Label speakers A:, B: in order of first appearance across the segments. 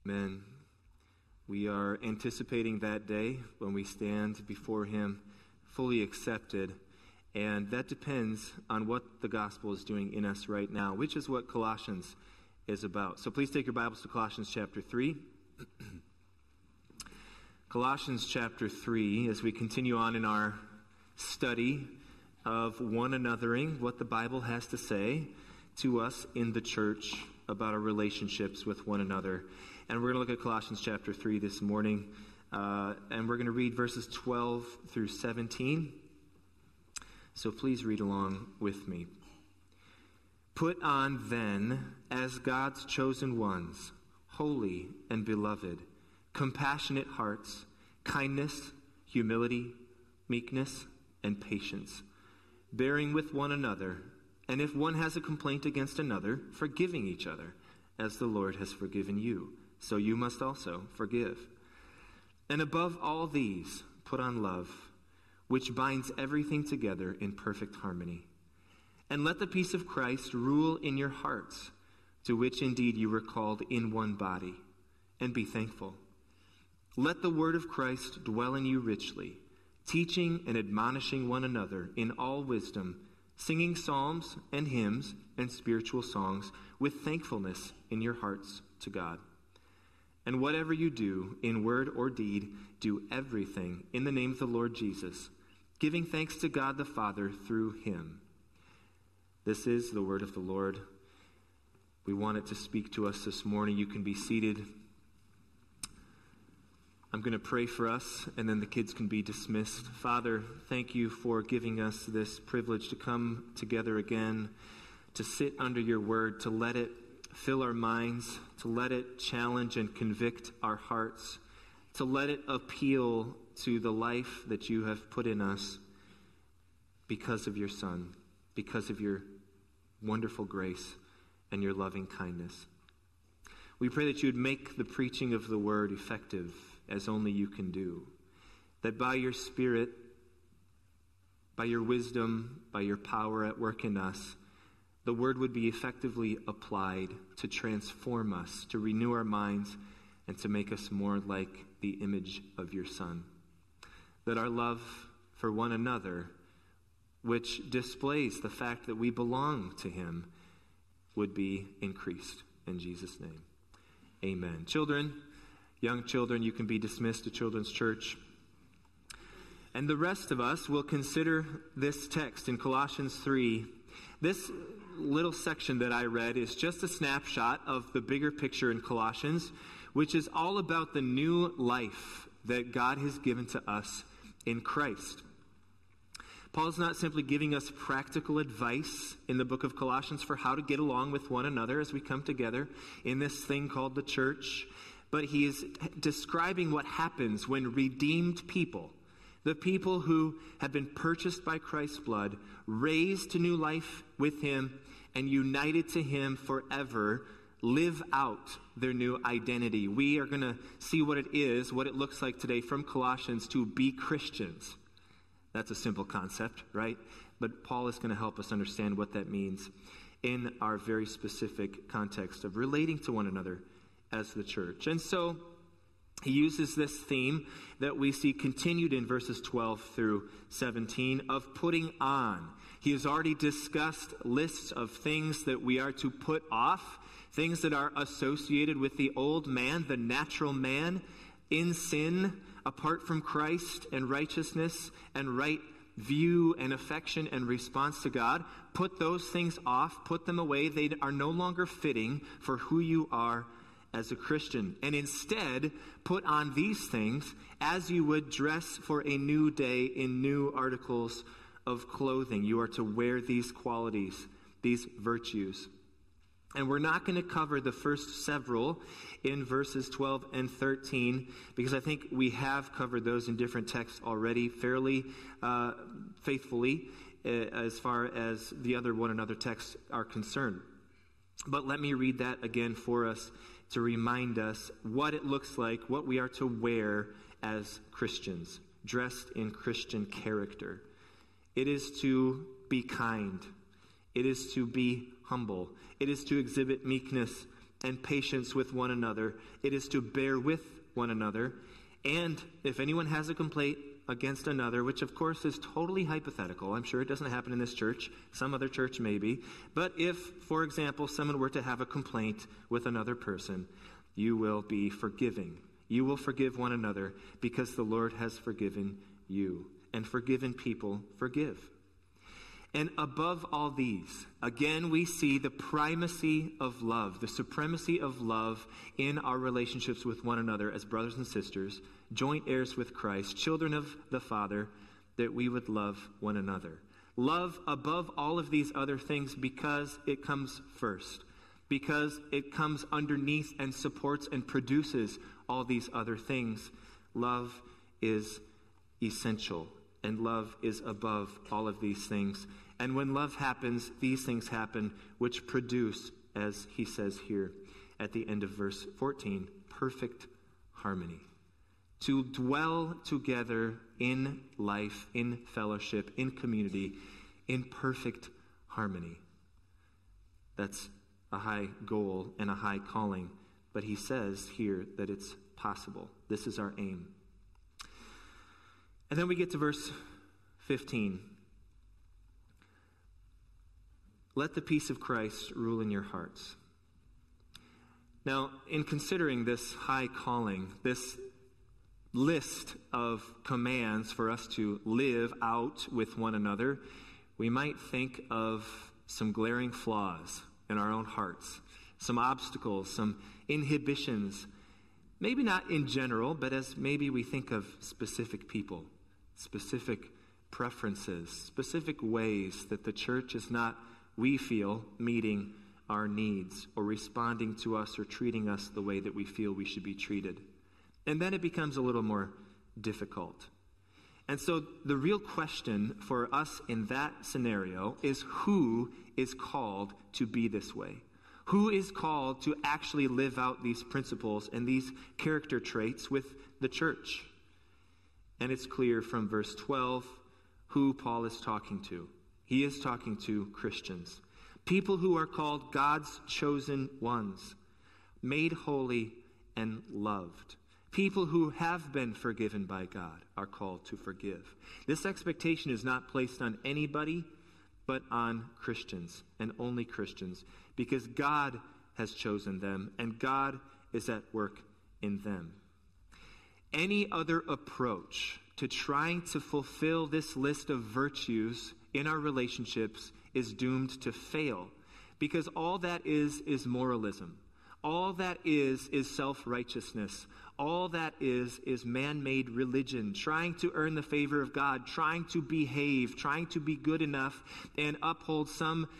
A: Amen. We are anticipating that day when we stand before Him fully accepted, and that depends on what the gospel is doing in us right now, which is what Colossians is about. So please take your Bibles to Colossians chapter 3. Colossians chapter 3, as we continue on in our study of one anothering, what the Bible has to say to us in the church about our relationships with one another. And we're going to look at Colossians chapter 3 this morning, and we're going to read verses 12 through 17. So please read along with me. Put on then, as God's chosen ones, holy and beloved, compassionate hearts, kindness, humility, meekness, and patience, bearing with one another, and if one has a complaint against another, forgiving each other, as the Lord has forgiven you, so you must also forgive. And above all these, put on love, which binds everything together in perfect harmony. And let the peace of Christ rule in your hearts, to which indeed you were called in one body, and be thankful. Let the word of Christ dwell in you richly, teaching and admonishing one another in all wisdom, singing psalms and hymns and spiritual songs with thankfulness in your hearts to God. And whatever you do, in word or deed, do everything in the name of the Lord Jesus, giving thanks to God the Father through him. This is the word of the Lord. We want it to speak to us this morning. You can be seated. I'm going to pray for us, and then the kids can be dismissed. Father, thank you for giving us this privilege to come together again, to sit under your word, to let it fill our minds, to let it challenge and convict our hearts, to let it appeal to the life that you have put in us because of your Son, because of your wonderful grace and your loving kindness. We pray that you would make the preaching of the word effective as only you can do, that by your Spirit, by your wisdom, by your power at work in us, the word would be effectively applied to transform us, to renew our minds, and to make us more like the image of your Son. That our love for one another, which displays the fact that we belong to him, would be increased. In Jesus' name, amen. Children, young children, you can be dismissed to Children's Church. And the rest of us will consider this text in Colossians 3. This little section that I read is just a snapshot of the bigger picture in Colossians, which is all about the new life that God has given to us in Christ. Paul's not simply giving us practical advice in the book of Colossians for how to get along with one another as we come together in this thing called the church, but he is describing what happens when redeemed people, the people who have been purchased by Christ's blood, raised to new life with him, and united to him forever, live out their new identity. We are going to see what it is, what it looks like today from Colossians to be Christians. That's a simple concept, right? But Paul is going to help us understand what that means in our very specific context of relating to one another as the church. And so he uses this theme that we see continued in verses 12 through 17 of putting on. He has already discussed lists of things that we are to put off, things that are associated with the old man, the natural man, in sin, apart from Christ and righteousness and right view and affection and response to God. Put those things off, put them away. They are no longer fitting for who you are as a Christian. And instead, put on these things as you would dress for a new day in new articles of clothing. You are to wear these qualities, these virtues. And we're not going to cover the first several in verses 12 and 13 because I think we have covered those in different texts already fairly faithfully as far as the other one another texts are concerned. But let me read that again for us to remind us what it looks like, what we are to wear as Christians, dressed in Christian character. It is to be kind. It is to be humble. It is to exhibit meekness and patience with one another. It is to bear with one another. And if anyone has a complaint against another, which of course is totally hypothetical, I'm sure it doesn't happen in this church, some other church maybe, but if, for example, someone were to have a complaint with another person, you will be forgiving. You will forgive one another because the Lord has forgiven you. And forgiven people forgive. And above all these, again, we see the primacy of love, the supremacy of love in our relationships with one another as brothers and sisters, joint heirs with Christ, children of the Father, that we would love one another. Love above all of these other things because it comes first, because it comes underneath and supports and produces all these other things. Love is essential, and love is above all of these things. And when love happens, these things happen, which produce, as he says here at the end of verse 14, perfect harmony. To dwell together in life, in fellowship, in community, in perfect harmony. That's a high goal and a high calling. But he says here that it's possible. This is our aim. And then we get to verse 15. Let the peace of Christ rule in your hearts. Now, in considering this high calling, this list of commands for us to live out with one another, we might think of some glaring flaws in our own hearts, some obstacles, some inhibitions, maybe not in general, but as maybe we think of specific people, specific preferences, specific ways that the church is not, we feel, meeting our needs or responding to us or treating us the way that we feel we should be treated. And then it becomes a little more difficult. And so the real question for us in that scenario is, who is called to be this way? Who is called to actually live out these principles and these character traits with the church? And it's clear from verse 12 who Paul is talking to. He is talking to Christians, people who are called God's chosen ones, made holy and loved. People who have been forgiven by God are called to forgive. This expectation is not placed on anybody but on Christians, and only Christians, because God has chosen them and God is at work in them. Any other approach to trying to fulfill this list of virtues in our relationships is doomed to fail, because all that is moralism. All that is self-righteousness. All that is man-made religion, trying to earn the favor of God, trying to behave, trying to be good enough and uphold some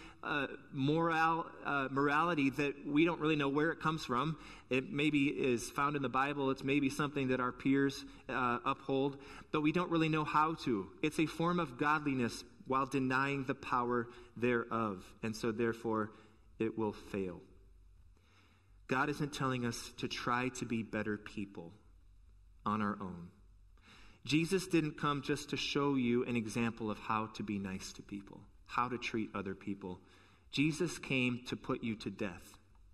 A: morality that we don't really know where it comes from. It maybe is found in the Bible. It's maybe something that our peers uphold, but we don't really know how to. It's a form of godliness while denying the power thereof, and so therefore it will fail. God isn't telling us to try to be better people on our own. Jesus didn't come just to show you an example of how to be nice to people, how to treat other people. Jesus came to put you to death.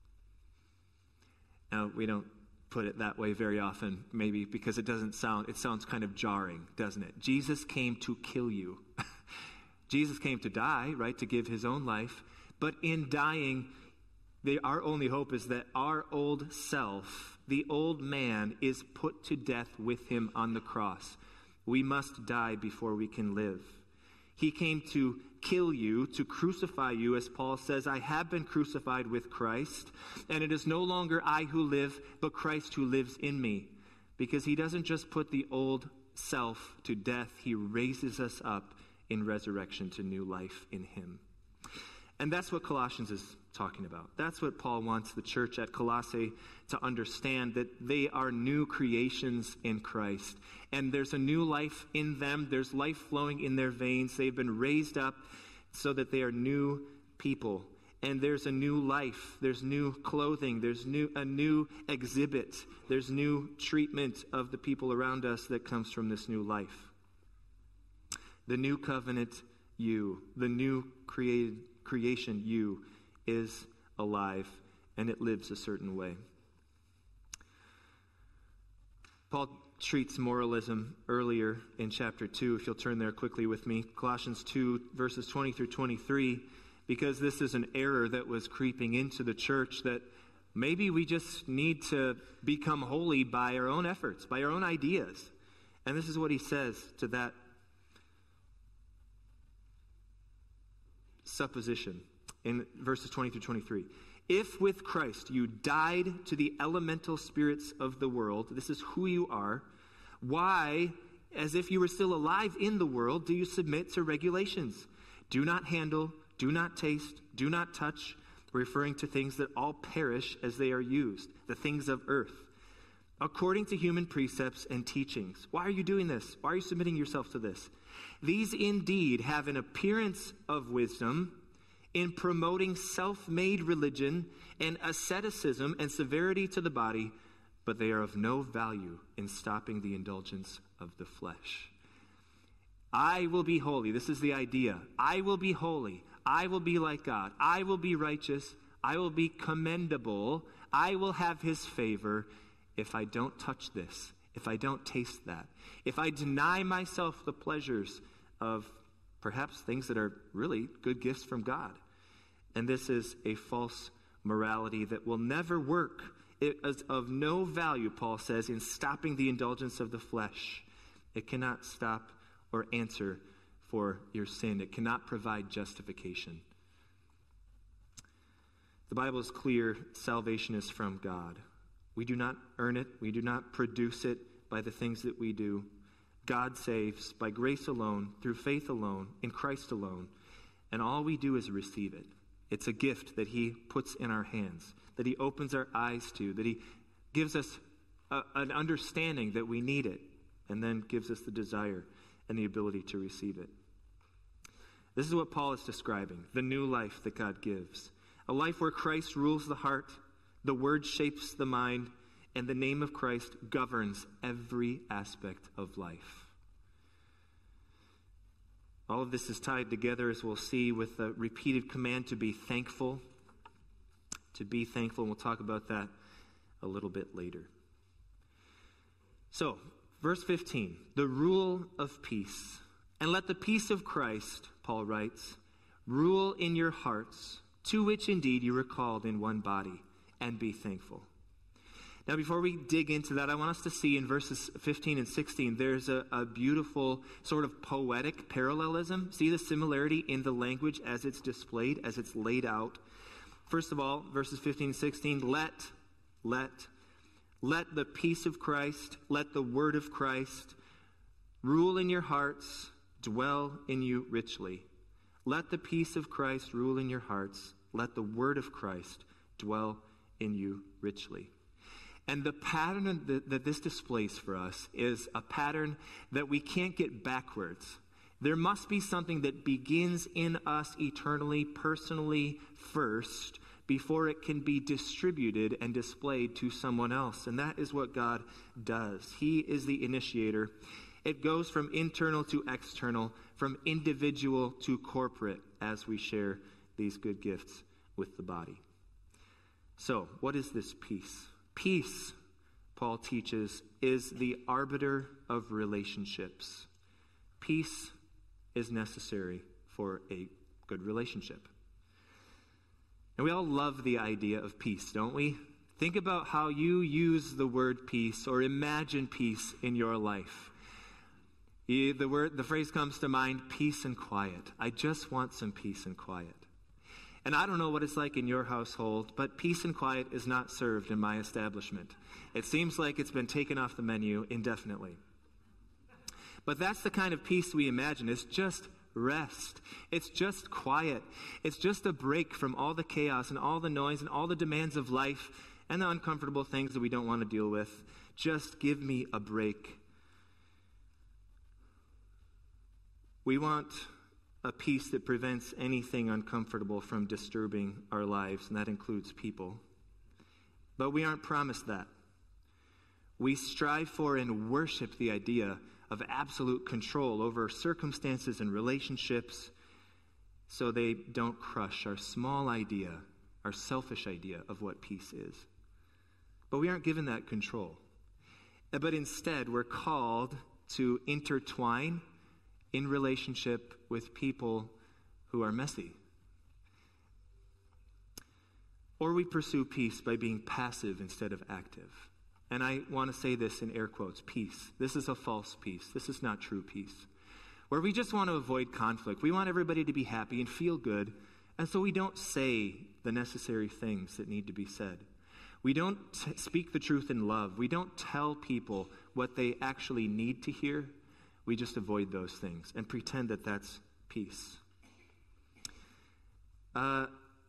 A: Now, we don't put it that way very often, maybe because it sounds kind of jarring, doesn't it? Jesus came to kill you. Jesus came to die, right, to give his own life. But in dying, our only hope is that our old self, the old man, is put to death with him on the cross. We must die before we can live. He came to kill you, to crucify you, as Paul says, I have been crucified with Christ, and it is no longer I who live, but Christ who lives in me. Because he doesn't just put the old self to death, he raises us up in resurrection to new life in him. And that's what Colossians is talking about. That's what Paul wants the church at Colossae to understand, that they are new creations in Christ. And there's a new life in them. There's life flowing in their veins. They've been raised up so that they are new people. And there's a new life. There's new clothing. There's a new exhibit. There's new treatment of the people around us that comes from this new life. The new covenant you, the new creation you, is alive and it lives a certain way. Paul treats moralism earlier in chapter 2, if you'll turn there quickly with me. Colossians 2, verses 20 through 23, because this is an error that was creeping into the church, that maybe we just need to become holy by our own efforts, by our own ideas. And this is what he says to that supposition in verses 20 through 23. If with Christ you died to the elemental spirits of the world, this is who you are, why, as if you were still alive in the world, do you submit to regulations? Do not handle, do not taste, do not touch, referring to things that all perish as they are used, the things of earth, according to human precepts and teachings. Why are you doing this? Why are you submitting yourself to this? These indeed have an appearance of wisdom in promoting self-made religion and asceticism and severity to the body, but they are of no value in stopping the indulgence of the flesh. I will be holy. This is the idea. I will be holy. I will be like God. I will be righteous. I will be commendable. I will have his favor if I don't touch this, if I don't taste that, if I deny myself the pleasures of perhaps things that are really good gifts from God. And this is a false morality that will never work. It is of no value, Paul says, in stopping the indulgence of the flesh. It cannot stop or answer for your sin. It cannot provide justification. The Bible is clear. Salvation is from God. We do not earn it. We do not produce it by the things that we do. God saves by grace alone, through faith alone, in Christ alone. And all we do is receive it. It's a gift that he puts in our hands, that he opens our eyes to, that he gives us an understanding that we need it, and then gives us the desire and the ability to receive it. This is what Paul is describing, the new life that God gives. A life where Christ rules the heart, the word shapes the mind, and the name of Christ governs every aspect of life. All of this is tied together, as we'll see, with the repeated command to be thankful. To be thankful, and we'll talk about that a little bit later. So, verse 15, the rule of peace. And let the peace of Christ, Paul writes, rule in your hearts, to which indeed you were called in one body, and be thankful. Now, before we dig into that, I want us to see in verses 15 and 16, there's a beautiful sort of poetic parallelism. See the similarity in the language as it's displayed, as it's laid out. First of all, verses 15 and 16, let the peace of Christ, let the word of Christ rule in your hearts, dwell in you richly. Let the peace of Christ rule in your hearts. Let the word of Christ dwell in you richly. And the pattern that this displays for us is a pattern that we can't get backwards. There must be something that begins in us eternally, personally first, before it can be distributed and displayed to someone else. And that is what God does. He is the initiator. It goes from internal to external, from individual to corporate, as we share these good gifts with the body. So, what is this peace? Peace, Paul teaches, is the arbiter of relationships. Peace is necessary for a good relationship. And we all love the idea of peace, don't we? Think about how you use the word peace or imagine peace in your life. The phrase comes to mind, peace and quiet. I just want some peace and quiet. And I don't know what it's like in your household, but peace and quiet is not served in my establishment. It seems like it's been taken off the menu indefinitely. But that's the kind of peace we imagine. It's just rest. It's just quiet. It's just a break from all the chaos and all the noise and all the demands of life and the uncomfortable things that we don't want to deal with. Just give me a break. We want a peace that prevents anything uncomfortable from disturbing our lives, and that includes people. But we aren't promised that. We strive for and worship the idea of absolute control over circumstances and relationships so they don't crush our small idea our selfish idea of what peace is. But we aren't given that control. But instead, we're called to intertwine in relationship with people who are messy. Or we pursue peace by being passive instead of active. And I want to say this in air quotes, peace. This is a false peace. This is not true peace. Where we just want to avoid conflict. We want everybody to be happy and feel good. And so we don't say the necessary things that need to be said. We don't speak the truth in love. We don't tell people what they actually need to hear. We just avoid those things and pretend that that's peace. How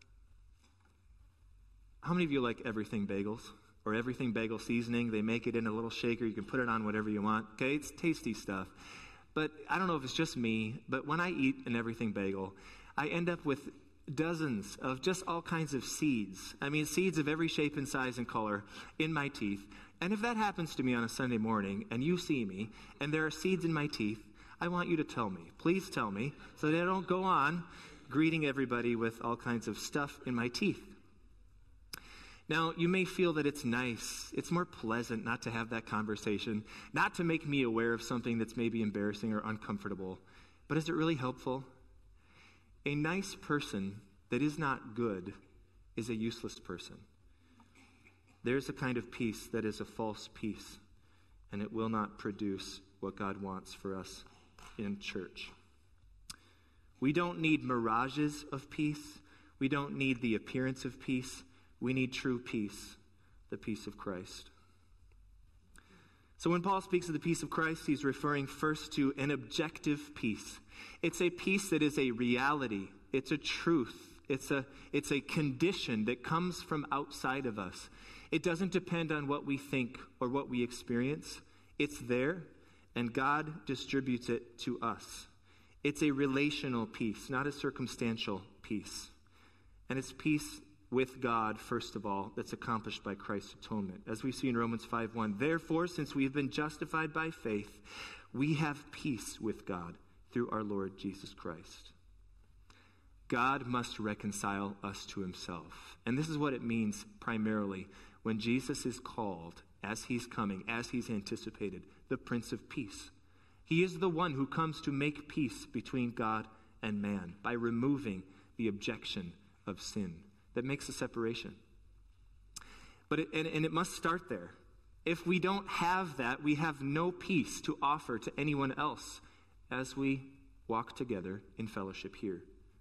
A: many of you like everything bagels or everything bagel seasoning? They make it in a little shaker. You can put it on whatever you want. Okay, it's tasty stuff. But I don't know if it's just me, but when I eat an everything bagel, I end up with dozens of just all kinds of seeds. I mean, seeds of every shape and size and color in my teeth. And if that happens to me on a Sunday morning and you see me and there are seeds in my teeth, I want you to tell me. Please tell me so that I don't go on greeting everybody with all kinds of stuff in my teeth. Now, you may feel that it's nice, it's more pleasant not to have that conversation, not to make me aware of something that's maybe embarrassing or uncomfortable. But is it really helpful? A nice person that is not good is a useless person. There's a kind of peace that is a false peace, and it will not produce what God wants for us in church. We don't need mirages of peace. We don't need the appearance of peace. We need true peace, the peace of Christ. So when Paul speaks of the peace of Christ, he's referring first to an objective peace. It's a peace that is a reality. It's a truth. It's a condition that comes from outside of us. It doesn't depend on what we think or what we experience. It's there, and God distributes it to us. It's a relational peace, not a circumstantial peace. And it's peace with God, first of all, that's accomplished by Christ's atonement. As we see in Romans 5:1, therefore, since we have been justified by faith, we have peace with God through our Lord Jesus Christ. God must reconcile us to himself. And this is what it means primarily when Jesus is called, as he's coming, as he's anticipated, the Prince of Peace. He is the one who comes to make peace between God and man by removing the objection of sin that makes a separation. But it must start there. If we don't have that, we have no peace to offer to anyone else as we walk together in fellowship here.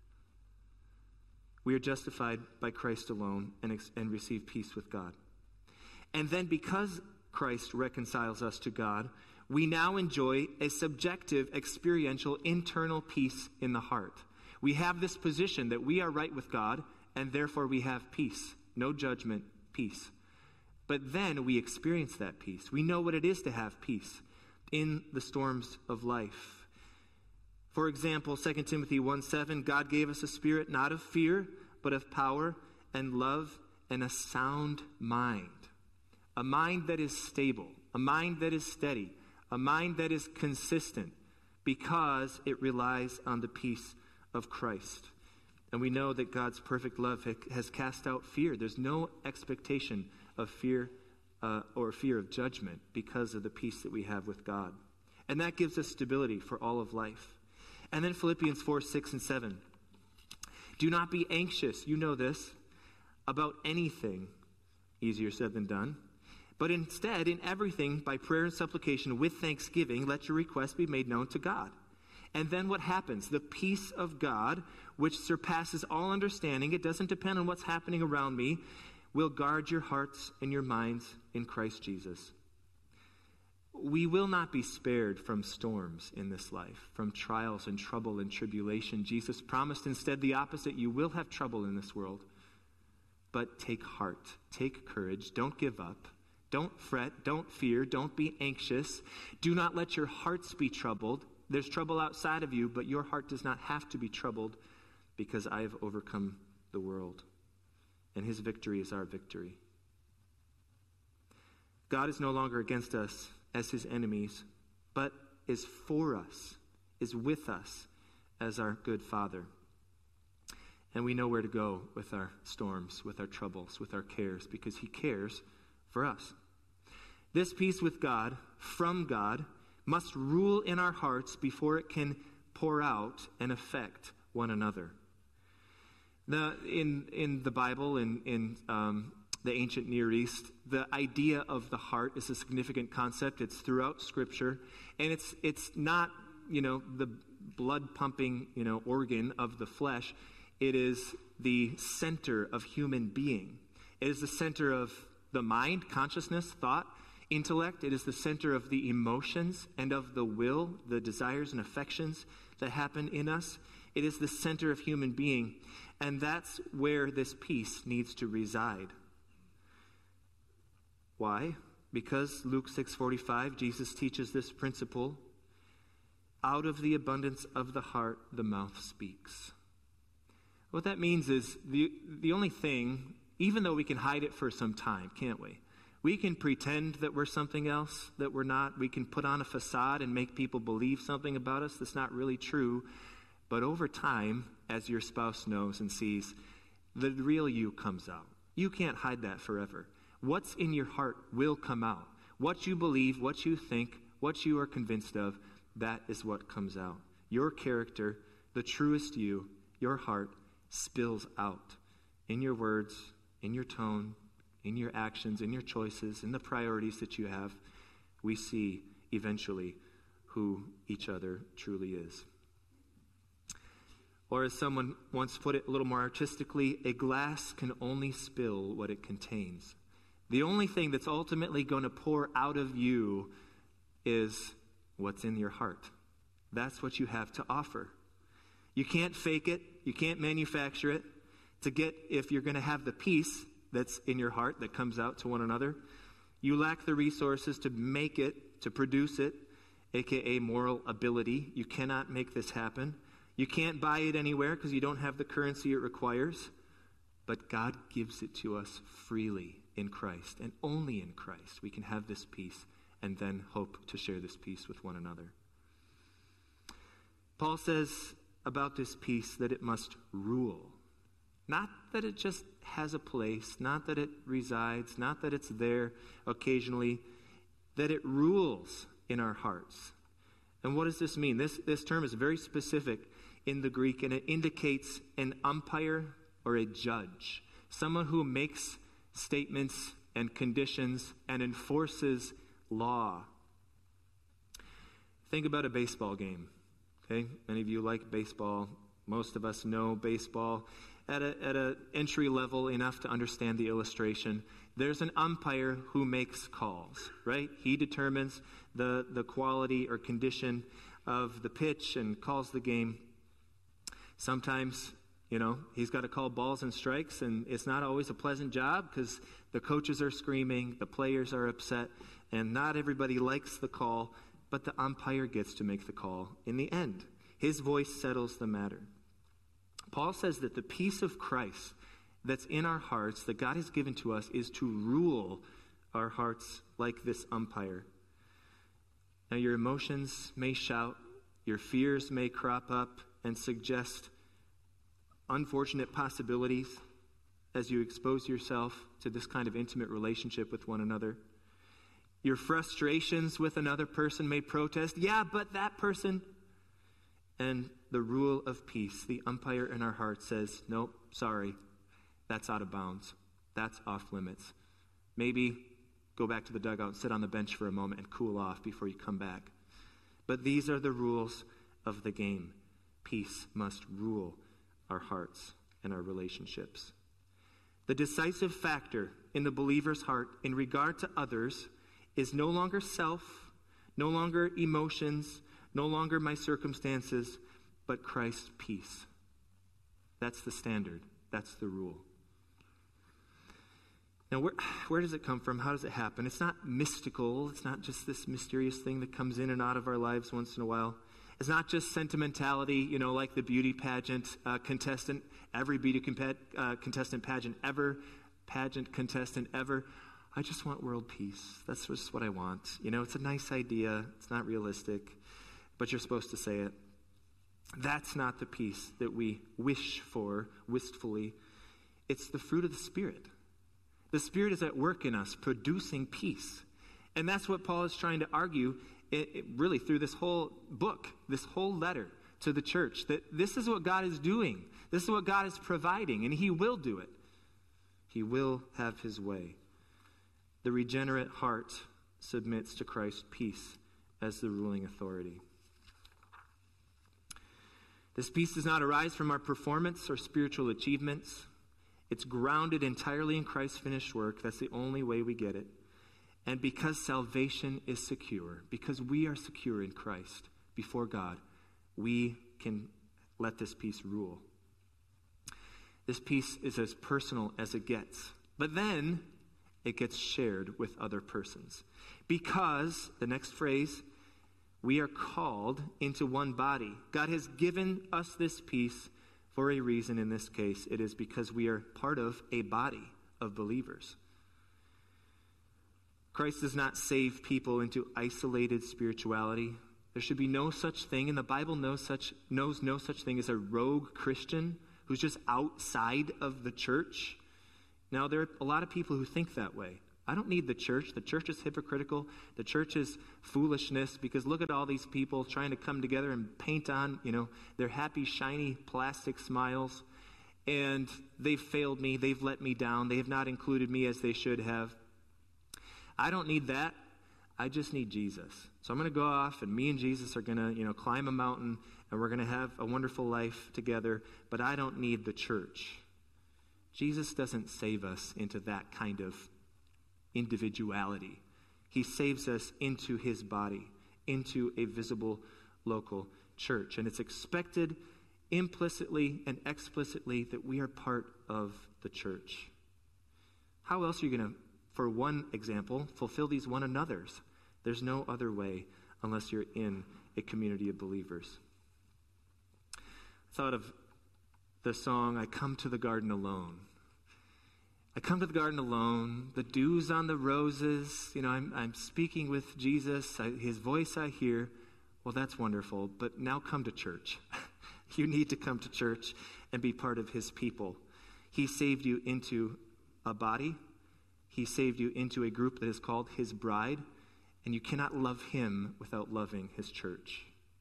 A: We are justified by Christ alone and receive peace with God. And then because Christ reconciles us to God, we now enjoy a subjective, experiential, internal peace in the heart. We have this position that we are right with God, and therefore we have peace. No judgment, peace. But then we experience that peace. We know what it is to have peace in the storms of life. For example, 2 Timothy 1:7, God gave us a spirit not of fear, but of power and love and a sound mind. A mind that is stable, a mind that is steady, a mind that is consistent because it relies on the peace of Christ. And we know that God's perfect love has cast out fear. There's no expectation of fear or fear of judgment because of the peace that we have with God. And that gives us stability for all of life. And then Philippians 4:6-7. Do not be anxious, you know this, about anything, easier said than done. But instead, in everything, by prayer and supplication with thanksgiving, let your requests be made known to God. And then what happens? The peace of God, which surpasses all understanding, it doesn't depend on what's happening around me, will guard your hearts and your minds in Christ Jesus. We will not be spared from storms in this life, from trials and trouble and tribulation. Jesus promised instead the opposite. You will have trouble in this world. But take heart, take courage, don't give up. Don't fret, don't fear, don't be anxious. Do not let your hearts be troubled. There's trouble outside of you, but your heart does not have to be troubled because I have overcome the world. And his victory is our victory. God is no longer against us as his enemies, but is for us, is with us as our good Father. And we know where to go with our storms, with our troubles, with our cares, because he cares for us. This peace with God, from God, must rule in our hearts before it can pour out and affect one another. In the Bible, in the ancient Near East, the idea of the heart is a significant concept. It's throughout Scripture, and it's not, the blood pumping, organ of the flesh. It is the center of human being. It is the center of the mind, consciousness, thought, intellect. It is the center of the emotions and of the will, the desires and affections that happen in us. It is the center of human being, and that's where this peace needs to reside. Why? Because Luke 6:45, Jesus teaches this principle: out of the abundance of the heart, the mouth speaks. What that means is the only thing, even though we can hide it for some time, can't we? We can pretend that we're something else that we're not. We can put on a facade and make people believe something about us that's not really true. But over time, as your spouse knows and sees, the real you comes out. You can't hide that forever. What's in your heart will come out. What you believe, what you think, what you are convinced of, that is what comes out. Your character, the truest you, your heart, spills out in your words, in your tone, in your actions, in your choices, in the priorities that you have. We see eventually who each other truly is. Or as someone once put it a little more artistically, a glass can only spill what it contains. The only thing that's ultimately going to pour out of you is what's in your heart. That's what you have to offer. You can't fake it. You can't manufacture it. If you're going to have the peace that's in your heart that comes out to one another, you lack the resources to make it, to produce it, aka moral ability. You cannot make this happen. You can't buy it anywhere because you don't have the currency it requires. But God gives it to us freely in Christ, and only in Christ we can have this peace and then hope to share this peace with one another. Paul says about this peace that it must rule. Not that it just has a place, not that it resides, not that it's there occasionally, that it rules in our hearts. And what does this mean? This term is very specific in the Greek, and it indicates an umpire or a judge, someone who makes statements and conditions and enforces law. Think about a baseball game. Okay, many of you like baseball. Most of us know baseball at a entry level enough to understand the illustration. There's an umpire who makes calls, right? He determines the quality or condition of the pitch and calls the game. Sometimes, he's got to call balls and strikes, and it's not always a pleasant job because the coaches are screaming, the players are upset, and not everybody likes the call, but the umpire gets to make the call in the end. His voice settles the matter. Paul says that the peace of Christ that's in our hearts, that God has given to us, is to rule our hearts like this umpire. Now, your emotions may shout, your fears may crop up and suggest unfortunate possibilities as you expose yourself to this kind of intimate relationship with one another. Your frustrations with another person may protest, yeah, but that person. And the rule of peace, the umpire in our heart, says, nope, sorry, that's out of bounds. That's off limits. Maybe go back to the dugout and sit on the bench for a moment and cool off before you come back. But these are the rules of the game. Peace must rule our hearts and our relationships. The decisive factor in the believer's heart in regard to others is no longer self, no longer emotions, no longer my circumstances, but Christ's peace. That's the standard. That's the rule. Now, where does it come from? How does it happen? It's not mystical. It's not just this mysterious thing that comes in and out of our lives once in a while. It's not just sentimentality, like the beauty pageant contestant, every beauty contestant pageant ever, I just want world peace. That's just what I want. It's a nice idea. It's not realistic, but you're supposed to say it. That's not the peace that we wish for wistfully. It's the fruit of the Spirit. The Spirit is at work in us, producing peace. And that's what Paul is trying to argue really through this whole book, this whole letter to the church, that this is what God is doing. This is what God is providing, and he will do it. He will have his way. The regenerate heart submits to Christ's peace as the ruling authority. This peace does not arise from our performance or spiritual achievements. It's grounded entirely in Christ's finished work. That's the only way we get it. And because salvation is secure, because we are secure in Christ before God, we can let this peace rule. This peace is as personal as it gets. But then it gets shared with other persons. Because, the next phrase, we are called into one body. God has given us this peace for a reason. In this case, it is because we are part of a body of believers. Christ does not save people into isolated spirituality. There should be no such thing, and the Bible knows no such thing as a rogue Christian who's just outside of the church. Now, there are a lot of people who think that way. I don't need the church. The church is hypocritical. The church is foolishness, because look at all these people trying to come together and paint on, their happy, shiny plastic smiles. And they've failed me. They've let me down. They have not included me as they should have. I don't need that. I just need Jesus. So I'm going to go off, and me and Jesus are going to, climb a mountain, and we're going to have a wonderful life together, but I don't need the church. Jesus doesn't save us into that kind of individuality. He saves us into his body, into a visible local church. And it's expected implicitly and explicitly that we are part of the church. How else are you going to, for one example, fulfill these one another's? There's no other way unless you're in a community of believers. I thought of the song, I Come to the Garden Alone. I come to the garden alone, the dew's on the roses, I'm speaking with Jesus, his voice I hear. Well, that's wonderful, but now come to church. You need to come to church and be part of his people. He saved you into a body. He saved you into a group that is called his bride, and you cannot love him without loving his church.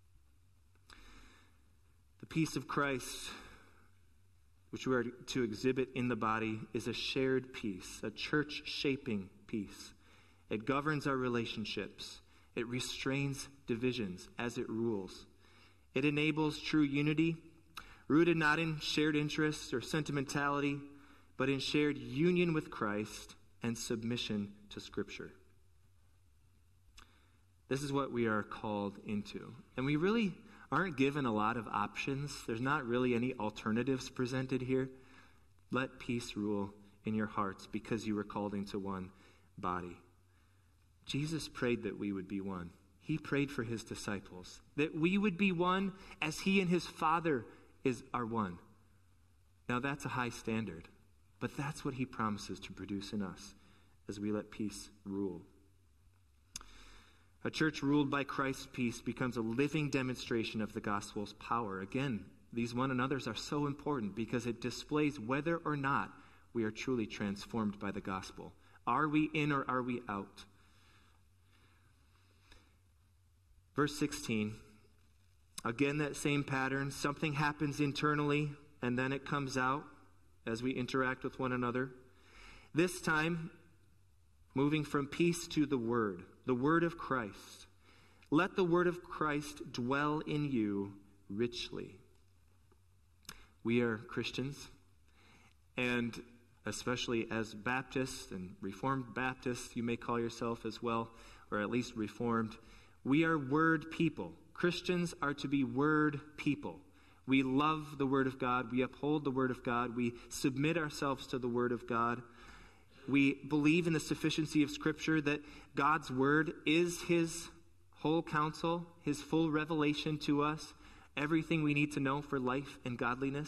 A: The peace of Christ, which we are to exhibit in the body, is a shared peace, a church-shaping peace. It governs our relationships. It restrains divisions as it rules. It enables true unity, rooted not in shared interests or sentimentality, but in shared union with Christ and submission to Scripture. This is what we are called into. And we really aren't given a lot of options. There's not really any alternatives presented here. Let peace rule in your hearts because you were called into one body. Jesus prayed that we would be one. He prayed for his disciples, that we would be one as he and his Father are one. Now that's a high standard, but that's what he promises to produce in us as we let peace rule. A church ruled by Christ's peace becomes a living demonstration of the gospel's power. Again, these one another's are so important because it displays whether or not we are truly transformed by the gospel. Are we in or are we out? Verse 16, again that same pattern. Something happens internally and then it comes out as we interact with one another. This time, moving from peace to the word of Christ. Let the word of Christ dwell in you richly. We are Christians, and especially as Baptists and Reformed Baptists, you may call yourself as well, or at least Reformed, we are word people. Christians are to be word people. We love the word of God. We uphold the word of God. We submit ourselves to the word of God. We believe in the sufficiency of Scripture, that God's word is his whole counsel, his full revelation to us, everything we need to know for life and godliness.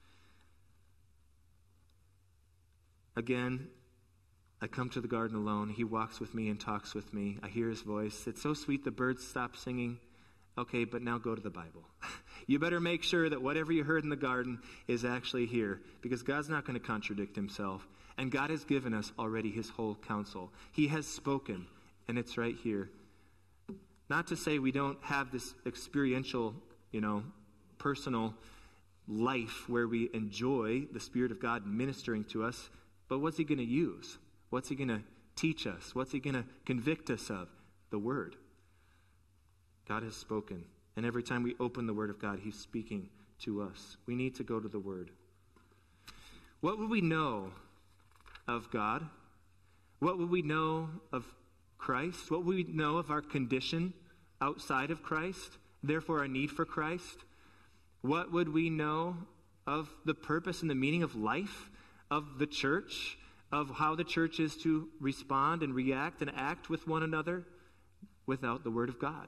A: Again, I come to the garden alone. He walks with me and talks with me. I hear his voice. It's so sweet the birds stop singing. Okay, but now go to the Bible. You better make sure that whatever you heard in the garden is actually here, because God's not going to contradict himself. And God has given us already his whole counsel. He has spoken, and it's right here. Not to say we don't have this experiential, personal life where we enjoy the Spirit of God ministering to us, but what's he going to use? What's he going to teach us? What's he going to convict us of? The Word. God has spoken. And every time we open the Word of God, he's speaking to us. We need to go to the Word. What would we know of God? What would we know of Christ? What would we know of our condition outside of Christ? Therefore, our need for Christ? What would we know of the purpose and the meaning of life, of the church, of how the church is to respond and react and act with one another without the Word of God?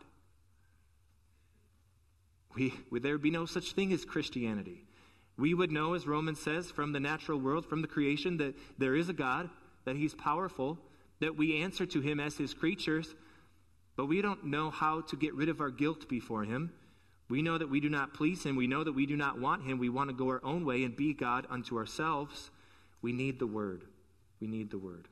A: There would be no such thing as Christianity. We would know, as Romans says, from the natural world, from the creation, that there is a God, that he's powerful, that we answer to him as his creatures, but we don't know how to get rid of our guilt before him. We know that we do not please him. We know that we do not want him. We want to go our own way and be God unto ourselves. We need the Word. We need the Word.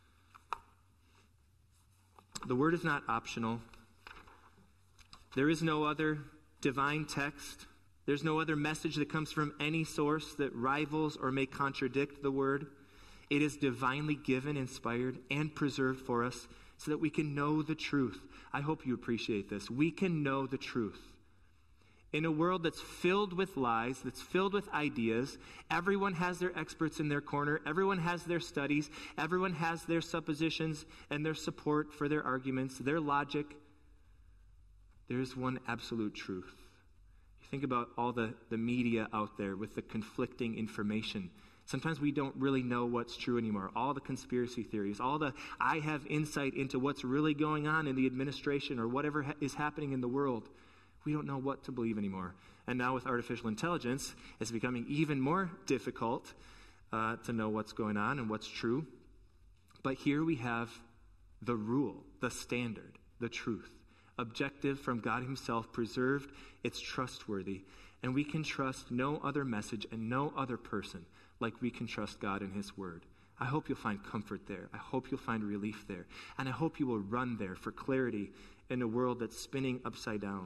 A: The Word is not optional. There is no other divine text. There's no other message that comes from any source that rivals or may contradict the Word. It is divinely given, inspired, and preserved for us so that we can know the truth. I hope you appreciate this. We can know the truth. In a world that's filled with lies, that's filled with ideas, everyone has their experts in their corner, everyone has their studies, everyone has their suppositions and their support for their arguments, their logic. There's one absolute truth. You think about all the media out there with the conflicting information. Sometimes we don't really know what's true anymore. All the conspiracy theories, I have insight into what's really going on in the administration or whatever is happening in the world. We don't know what to believe anymore. And now with artificial intelligence, it's becoming even more difficult to know what's going on and what's true. But here we have the rule, the standard, the truth. Objective from God himself, preserved, it's trustworthy. And we can trust no other message and no other person like we can trust God and his Word. I hope you'll find comfort there. I hope you'll find relief there. And I hope you will run there for clarity in a world that's spinning upside down.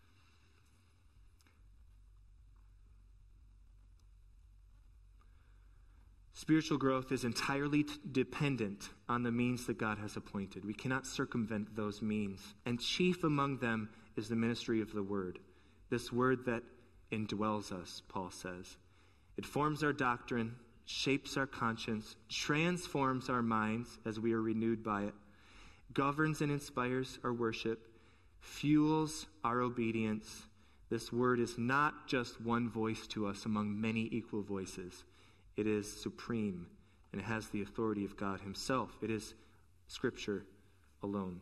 A: Spiritual growth is entirely dependent on the means that God has appointed. We cannot circumvent those means. And chief among them is the ministry of the Word. This Word that indwells us, Paul says. It forms our doctrine, shapes our conscience, transforms our minds as we are renewed by it, governs and inspires our worship, fuels our obedience. This Word is not just one voice to us among many equal voices. It is supreme, and it has the authority of God himself. It is Scripture alone.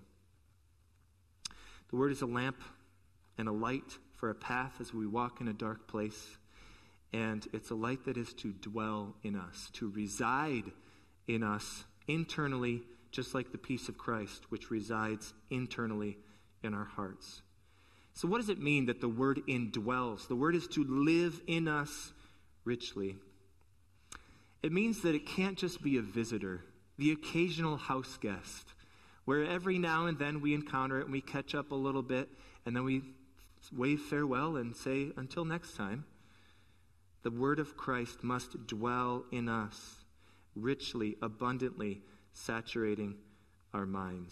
A: The Word is a lamp and a light for a path as we walk in a dark place. And it's a light that is to dwell in us, to reside in us internally, just like the peace of Christ, which resides internally in our hearts. So what does it mean that the Word indwells? The Word is to live in us richly. It means that it can't just be a visitor, the occasional house guest, where every now and then we encounter it and we catch up a little bit, and then we wave farewell and say, until next time. The Word of Christ must dwell in us, richly, abundantly, saturating our minds.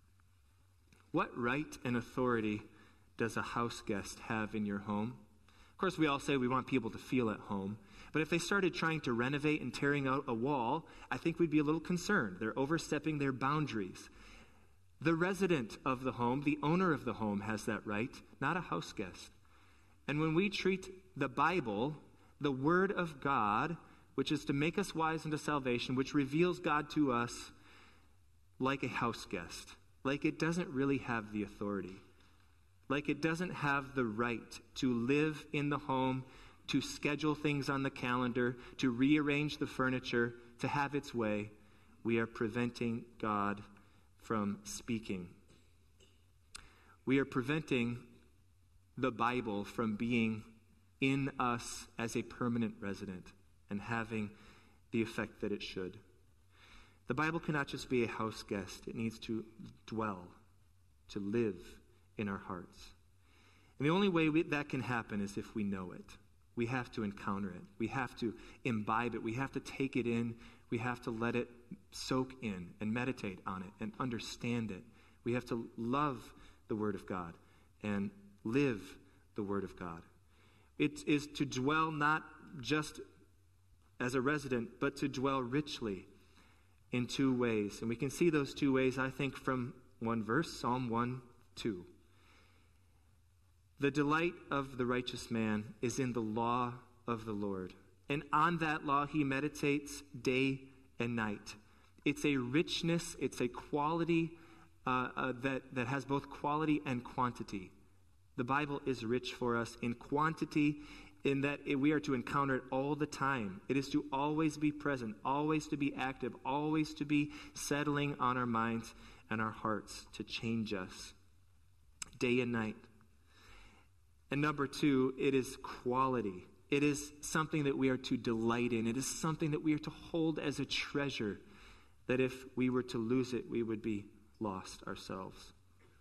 A: What right and authority does a house guest have in your home? Of course, we all say we want people to feel at home. But if they started trying to renovate and tearing out a wall, I think we'd be a little concerned. They're overstepping their boundaries. The resident of the home, the owner of the home, has that right, not a house guest. And when we treat the Bible, the Word of God, which is to make us wise unto salvation, which reveals God to us, like a house guest, like it doesn't really have the authority, like it doesn't have the right to live in the home, to schedule things on the calendar, to rearrange the furniture, to have its way, we are preventing God from speaking. We are preventing the Bible from being in us as a permanent resident and having the effect that it should. The Bible cannot just be a house guest. It needs to dwell, to live in our hearts. And the only way that can happen is if we know it. We have to encounter it. We have to imbibe it. We have to take it in. We have to let it soak in and meditate on it and understand it. We have to love the Word of God and live the Word of God. It is to dwell not just as a resident, but to dwell richly in two ways. And we can see those two ways, I think, from one verse, Psalm 1:2. The delight of the righteous man is in the law of the Lord, and on that law he meditates day and night. It's a richness, it's a quality that has both quality and quantity. The Bible is rich for us in quantity, in that we are to encounter it all the time. It is to always be present, always to be active, always to be settling on our minds and our hearts to change us day and night. And number two, it is quality. It is something that we are to delight in. It is something that we are to hold as a treasure, that if we were to lose it, we would be lost ourselves.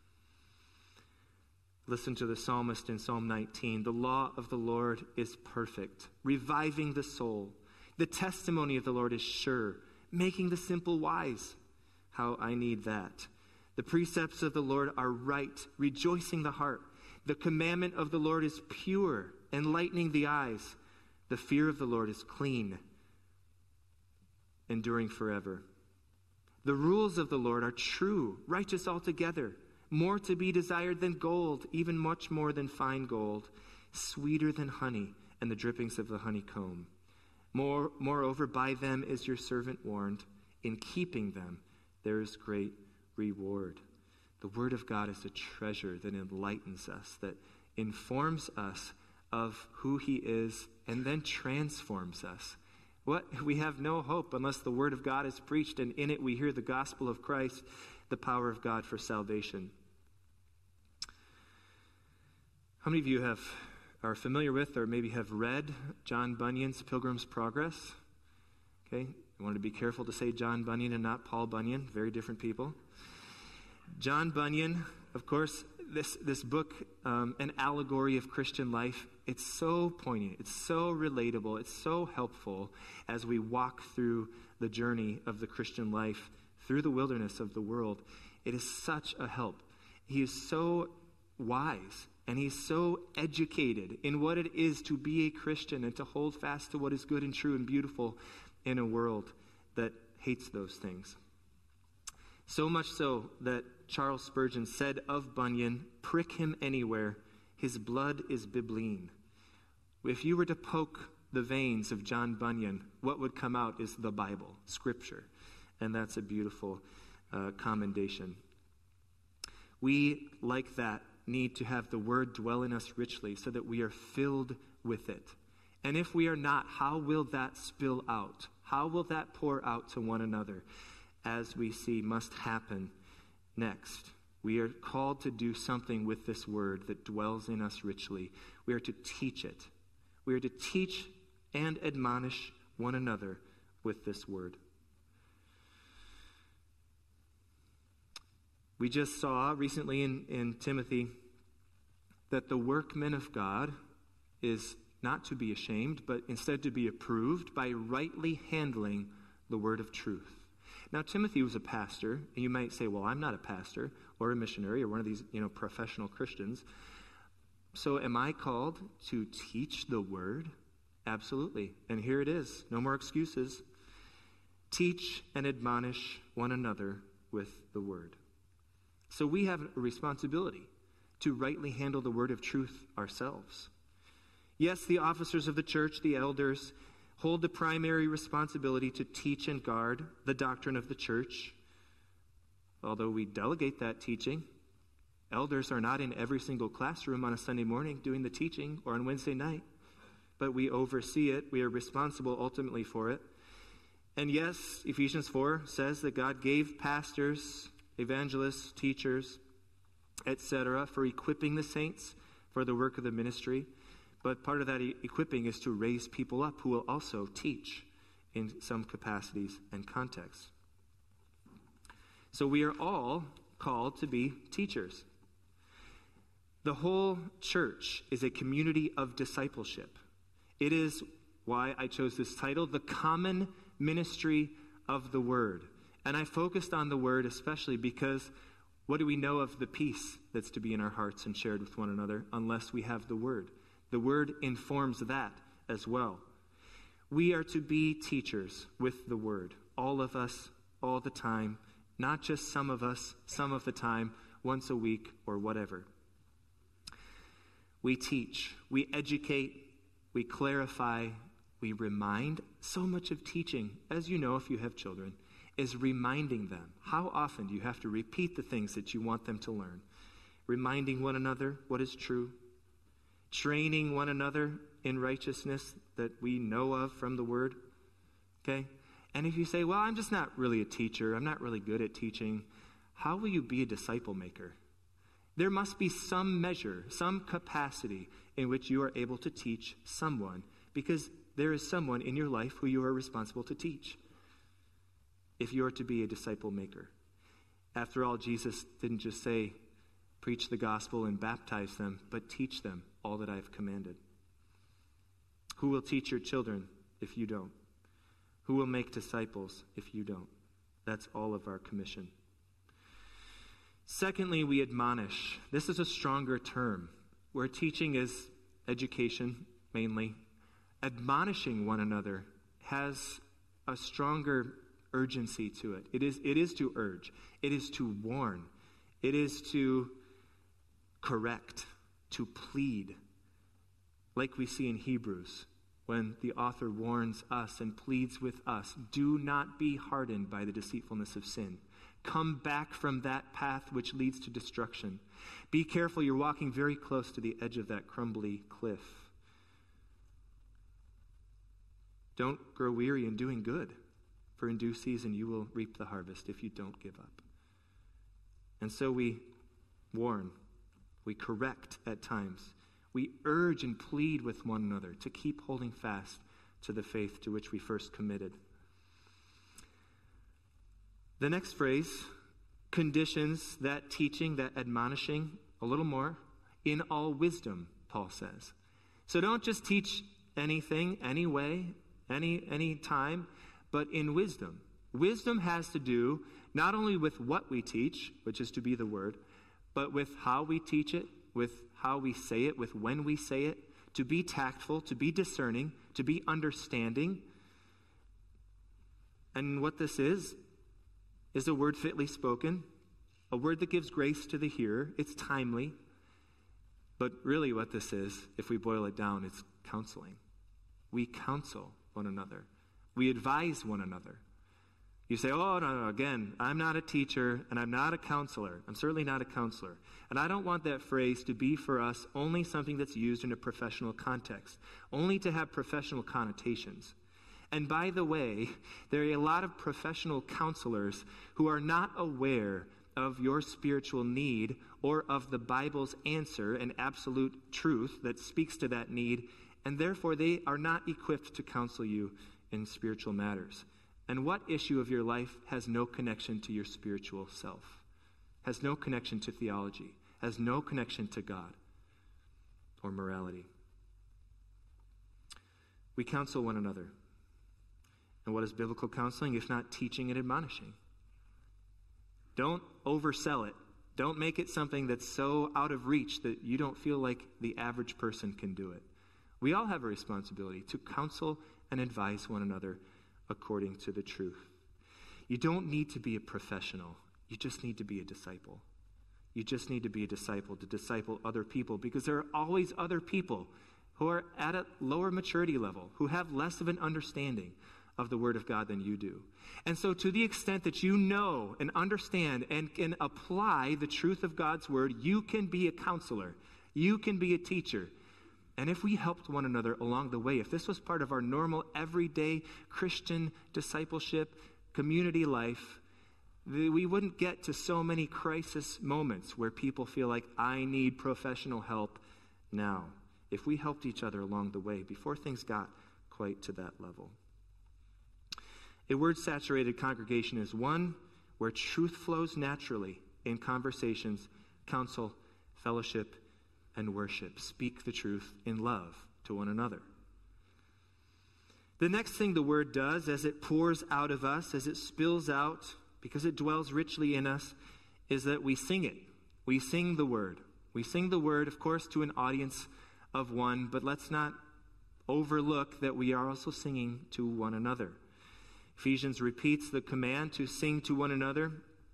A: Listen to the psalmist in Psalm 19. The law of the Lord is perfect, reviving the soul. The testimony of the Lord is sure, making the simple wise. How I need that. The precepts of the Lord are right, rejoicing the heart. The commandment of the Lord is pure, enlightening the eyes. The fear of the Lord is clean, enduring forever. The rules of the Lord are true, righteous altogether. More to be desired than gold, even much more than fine gold, sweeter than honey and the drippings of the honeycomb. Moreover, by them is your servant warned. In keeping them, there is great reward. The Word of God is a treasure that enlightens us, that informs us of who He is, and then transforms us. We have no hope unless the Word of God is preached, and in it we hear the gospel of Christ, the power of God for salvation. How many of you are familiar with or maybe have read John Bunyan's Pilgrim's Progress? Okay, I wanted to be careful to say John Bunyan and not Paul Bunyan, very different people. John Bunyan, of course, this book, an allegory of Christian life, it's so poignant, it's so relatable, it's so helpful as we walk through the journey of the Christian life through the wilderness of the world. It is such a help. He is so wise and he's so educated in what it is to be a Christian and to hold fast to what is good and true and beautiful in a world that hates those things. So much so that Charles Spurgeon said of Bunyan, "Prick him anywhere, his blood is bibline." If you were to poke the veins of John Bunyan, what would come out is the Bible, Scripture. And that's a beautiful commendation. We, like that, need to have the Word dwell in us richly so that we are filled with it. And if we are not, how will that spill out? How will that pour out to one another, as we see must happen next? We are called to do something with this Word that dwells in us richly. We are to teach it. We are to teach and admonish one another with this Word. We just saw recently in Timothy that the workman of God is not to be ashamed, but instead to be approved by rightly handling the word of truth. Now, Timothy was a pastor, and you might say, well, I'm not a pastor or a missionary or one of these, professional Christians. So am I called to teach the word? Absolutely. And here it is. No more excuses. Teach and admonish one another with the word. So we have a responsibility to rightly handle the word of truth ourselves. Yes, the officers of the church, the elders, hold the primary responsibility to teach and guard the doctrine of the church. Although we delegate that teaching, elders are not in every single classroom on a Sunday morning doing the teaching or on Wednesday night, but we oversee it. We are responsible ultimately for it. And yes, Ephesians 4 says that God gave pastors, evangelists, teachers, etc., for equipping the saints for the work of the ministry. But part of that equipping is to raise people up who will also teach in some capacities and contexts. So we are all called to be teachers. The whole church is a community of discipleship. It is why I chose this title, The Common Ministry of the Word. And I focused on the Word especially because what do we know of the peace that's to be in our hearts and shared with one another unless we have the Word? The Word informs that as well. We are to be teachers with the Word, all of us, all the time, not just some of us, some of the time, once a week or whatever. We teach, we educate, we clarify, we remind. So much of teaching, as you know if you have children, is reminding them. How often do you have to repeat the things that you want them to learn? Reminding one another what is true, training one another in righteousness that we know of from the Word. Okay? And if you say, well, I'm just not really a teacher, I'm not really good at teaching, how will you be a disciple maker? There must be some measure, some capacity in which you are able to teach someone, because there is someone in your life who you are responsible to teach if you are to be a disciple maker. After all, Jesus didn't just say, preach the gospel and baptize them, but teach them all that I have commanded. Who will teach your children if you don't? Who will make disciples if you don't? That's all of our commission. Secondly, we admonish. This is a stronger term, where teaching is education, mainly. Admonishing one another has a stronger urgency to it. It is to urge. It is to warn. It is to correct, to plead. Like we see in Hebrews, when the author warns us and pleads with us, do not be hardened by the deceitfulness of sin. Come back from that path which leads to destruction. Be careful, you're walking very close to the edge of that crumbly cliff. Don't grow weary in doing good, for in due season you will reap the harvest if you don't give up. And so we warn, we correct at times, we urge and plead with one another to keep holding fast to the faith to which we first committed. The next phrase conditions that teaching, that admonishing, a little more. In all wisdom, Paul says. So don't just teach anything, any way, any time, but in wisdom. Wisdom has to do not only with what we teach, which is to be the Word, but with how we teach it, with how we say it, with when we say it, to be tactful, to be discerning, to be understanding. And what this is a word fitly spoken, a word that gives grace to the hearer. It's timely. But really what this is, if we boil it down, it's counseling. We counsel one another. We advise one another. You say, oh, no, again, I'm not a teacher and I'm not a counselor. I'm certainly not a counselor. And I don't want that phrase to be for us only something that's used in a professional context, only to have professional connotations. And by the way, there are a lot of professional counselors who are not aware of your spiritual need or of the Bible's answer and absolute truth that speaks to that need, and therefore they are not equipped to counsel you in spiritual matters. And what issue of your life has no connection to your spiritual self, has no connection to theology, has no connection to God or morality? We counsel one another. And what is biblical counseling if not teaching and admonishing? Don't oversell it. Don't make it something that's so out of reach that you don't feel like the average person can do it. We all have a responsibility to counsel and advise one another according to the truth. You don't need to be a professional. You just need to be a disciple. You just need to be a disciple to disciple other people, because there are always other people who are at a lower maturity level, who have less of an understanding of the Word of God than you do. And so to the extent that you know and understand and can apply the truth of God's Word, you can be a counselor. You can be a teacher. And if we helped one another along the way, if this was part of our normal, everyday Christian discipleship, community life, we wouldn't get to so many crisis moments where people feel like, I need professional help now if we helped each other along the way before things got quite to that level. A word-saturated congregation is one where truth flows naturally in conversations, counsel, fellowship, and worship. Speak the truth in love to one another. The next thing the word does as it pours out of us, as it spills out, because it dwells richly in us, is that we sing it. We sing the word. We sing the word, of course, to an audience of one, but let's not overlook that we are also singing to one another. Ephesians repeats the command to sing to one another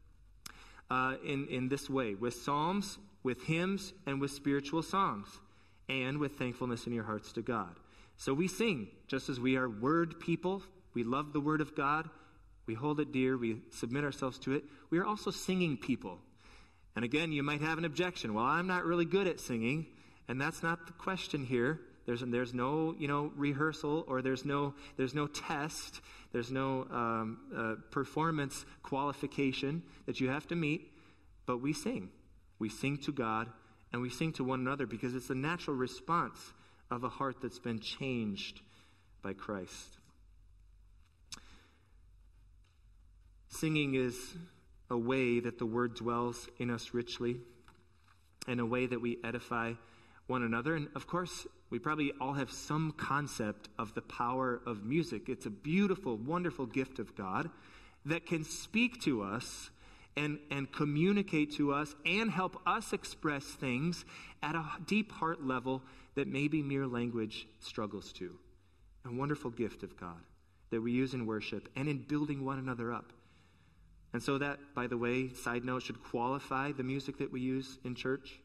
A: in this way, with psalms, with hymns, and with spiritual songs, and with thankfulness in your hearts to God. So we sing, just as we are word people. We love the word of God. We hold it dear. We submit ourselves to it. We are also singing people. And again, you might have an objection. Well, I'm not really good at singing, and that's not the question here. There's no rehearsal, or there's no test. There's no performance qualification that you have to meet. But we sing. We sing to God, and we sing to one another because it's a natural response of a heart that's been changed by Christ. Singing is a way that the word dwells in us richly, and a way that we edify one another. And of course, we probably all have some concept of the power of music. It's a beautiful, wonderful gift of God that can speak to us and communicate to us and help us express things at a deep heart level that maybe mere language struggles to. A wonderful gift of God that we use in worship and in building one another up. And so that, by the way, side note, should qualify the music that we use in church.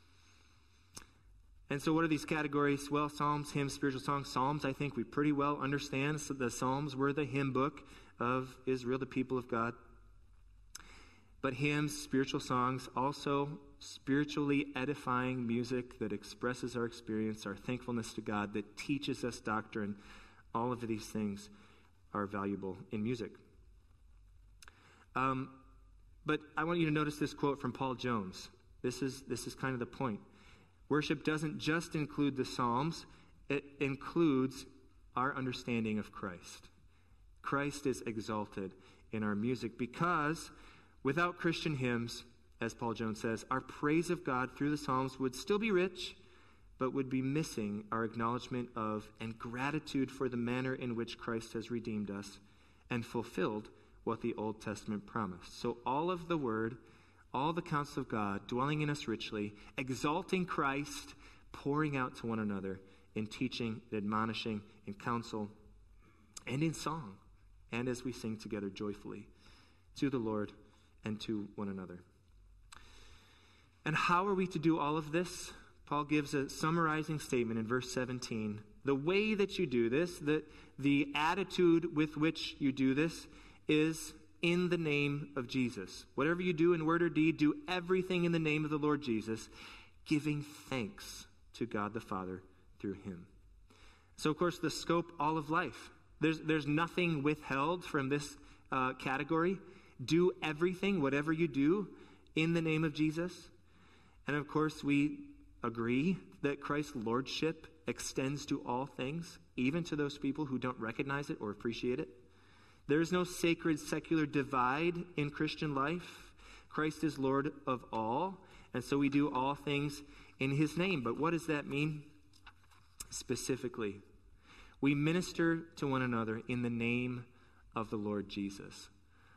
A: And so what are these categories? Well, psalms, hymns, spiritual songs. Psalms, I think we pretty well understand. So the Psalms were the hymn book of Israel, the people of God. But hymns, spiritual songs, also spiritually edifying music that expresses our experience, our thankfulness to God, that teaches us doctrine. All of these things are valuable in music. But I want you to notice this quote from Paul Jones. This is kind of the point. Worship doesn't just include the Psalms, it includes our understanding of Christ. Christ is exalted in our music because without Christian hymns, as Paul Jones says, our praise of God through the Psalms would still be rich, but would be missing our acknowledgement of and gratitude for the manner in which Christ has redeemed us and fulfilled what the Old Testament promised. So all of the Word, all the counsel of God, dwelling in us richly, exalting Christ, pouring out to one another in teaching, in admonishing, in counsel, and in song, and as we sing together joyfully to the Lord and to one another. And how are we to do all of this? Paul gives a summarizing statement in verse 17. The way that you do this, the attitude with which you do this, is in the name of Jesus. Whatever you do in word or deed, do everything in the name of the Lord Jesus, giving thanks to God the Father through him. So, of course, the scope, all of life. There's nothing withheld from this category. Do everything, whatever you do, in the name of Jesus. And, of course, we agree that Christ's lordship extends to all things, even to those people who don't recognize it or appreciate it. There is no sacred secular divide in Christian life. Christ is Lord of all, and so we do all things in his name. But what does that mean specifically? We minister to one another in the name of the Lord Jesus.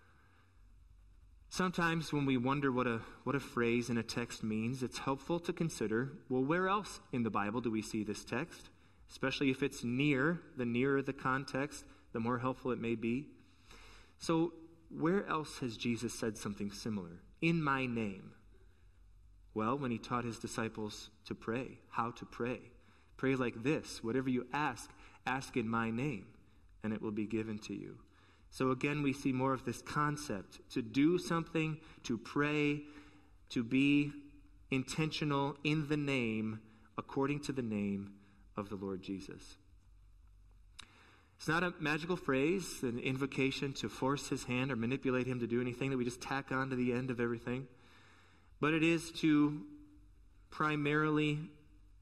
A: Sometimes when we wonder what a phrase in a text means, it's helpful to consider, well, where else in the Bible do we see this text? Especially if it's near, the nearer the context, the more helpful it may be. So where else has Jesus said something similar? In my name. Well, when he taught his disciples to pray, how to pray. Pray like this: whatever you ask, ask in my name, and it will be given to you. So again, we see more of this concept, to do something, to pray, to be intentional in the name, according to the name of the Lord Jesus. It's not a magical phrase, an invocation to force his hand or manipulate him to do anything that we just tack on to the end of everything. But it is to primarily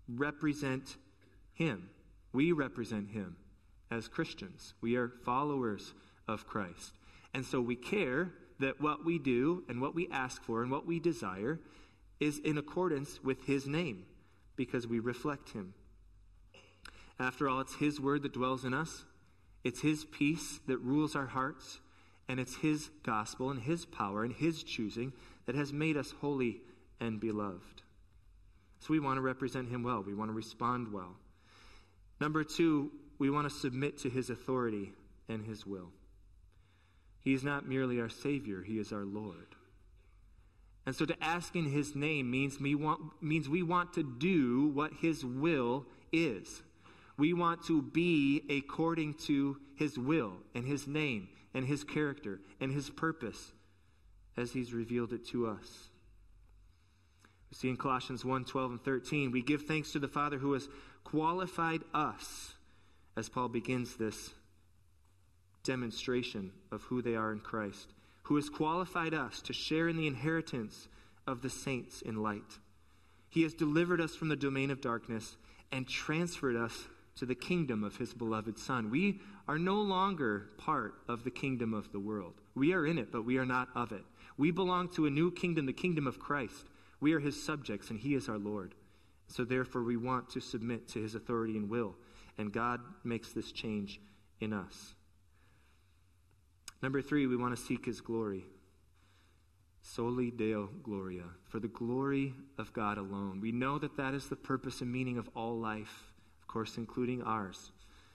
A: represent him. We represent him as Christians. We are followers of Christ. And so we care that what we do and what we ask for and what we desire is in accordance with his name, because we reflect him. After all, it's his word that dwells in us. It's his peace that rules our hearts. And it's his gospel and his power and his choosing that has made us holy and beloved. So we want to represent him well. We want to respond well. Number 2, we want to submit to his authority and his will. He is not merely our Savior, he is our Lord. And so to ask in his name means we want to do what his will is. We want to be according to his will and his name and his character and his purpose as he's revealed it to us. We see in Colossians 1:12 and 13, we give thanks to the Father who has qualified us, as Paul begins this demonstration of who they are in Christ, who has qualified us to share in the inheritance of the saints in light. He has delivered us from the domain of darkness and transferred us to the kingdom of his beloved Son. We are no longer part of the kingdom of the world. We are in it, but we are not of it. We belong to a new kingdom, the kingdom of Christ. We are his subjects, and he is our Lord. So therefore, we want to submit to his authority and will. And God makes this change in us. Number 3, we want to seek his glory. Soli Deo Gloria, for the glory of God alone. We know that that is the purpose and meaning of all life, of course, including ours.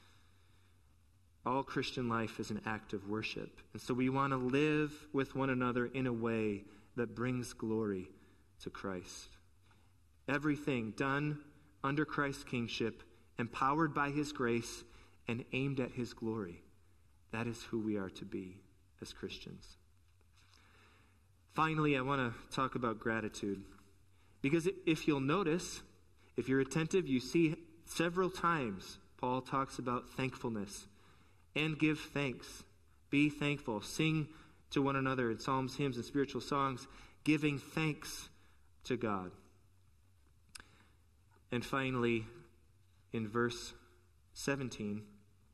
A: All Christian life is an act of worship. And so we want to live with one another in a way that brings glory to Christ. Everything done under Christ's kingship, empowered by his grace, and aimed at his glory. That is who we are to be as Christians. Finally, I want to talk about gratitude. Because if you'll notice, if you're attentive, you see several times Paul talks about thankfulness and give thanks. Be thankful. Sing to one another in psalms, hymns, and spiritual songs, giving thanks to God. And finally, in verse 17,